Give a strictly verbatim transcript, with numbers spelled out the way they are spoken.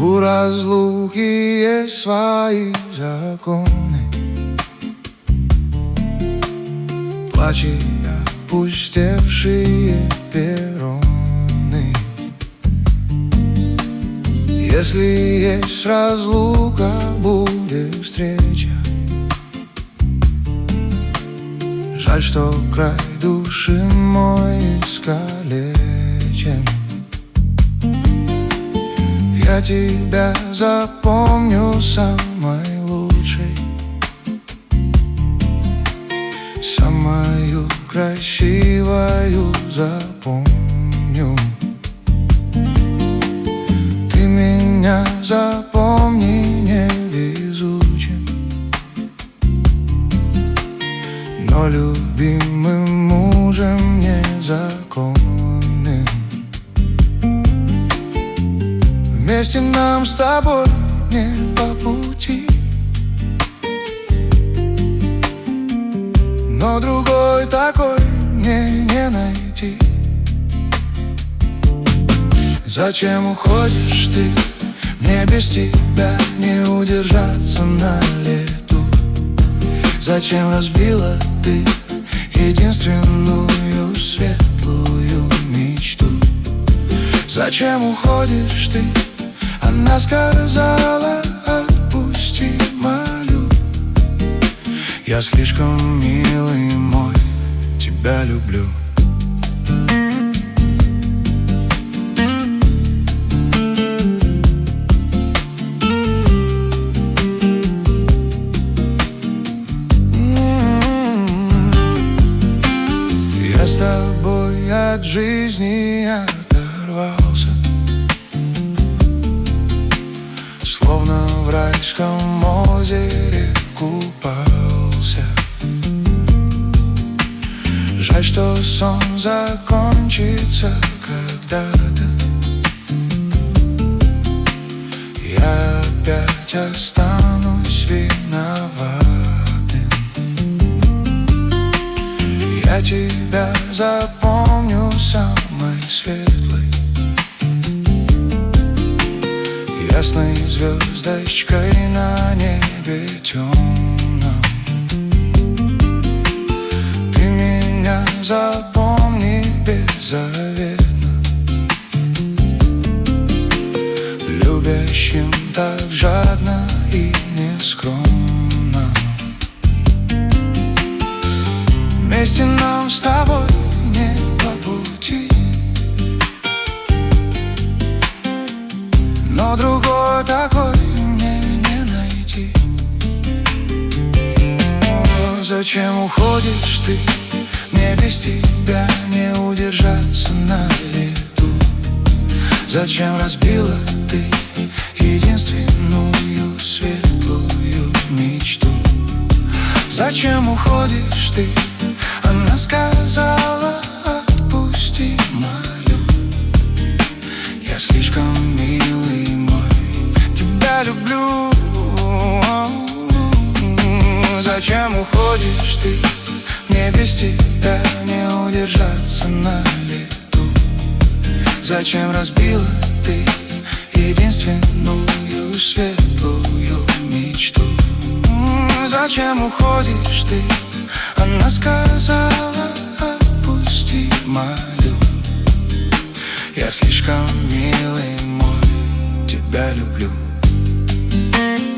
У разлуки есть свои законы. Плачи опустевшие перроны. Если есть разлука, будет встреча. Жаль, что край души мой искалечен. Я тебя запомню самой лучшей, самую красивую запомню. Ты меня запомни невезучим, но любимым мужем незаконным. Вместе нам с тобой не по пути, но другой такой мне не найти. Зачем уходишь ты? Мне без тебя не удержаться на лету. Зачем разбила ты единственную светлую мечту? Зачем уходишь ты? Она сказала: отпусти, молю. Я слишком, милый мой, тебя люблю. Я с тобой от жизни оторвался, словно в райском озере купался. Жаль, что сон закончится когда-то. Я опять останусь виноватым. Я тебя запомню самой светлой, ясной звездочкой на небе темном. Ты меня запомни беззаветно, любящим так жадно и нескромно. Вместе нам с тобой не по пути, но другой такой мне не найти. О, зачем уходишь ты? Мне без тебя не удержаться на лету. Зачем разбила ты единственную светлую мечту? Зачем уходишь ты? Она сказала: отпусти, молю. Я слишком, милый мой, тебя люблю. Зачем уходишь ты? Мне без тебя не удержаться на лету. Зачем разбила ты единственную светлую мечту? Зачем уходишь ты? Она сказала: отпусти, молю. Я слишком, милый мой, тебя люблю.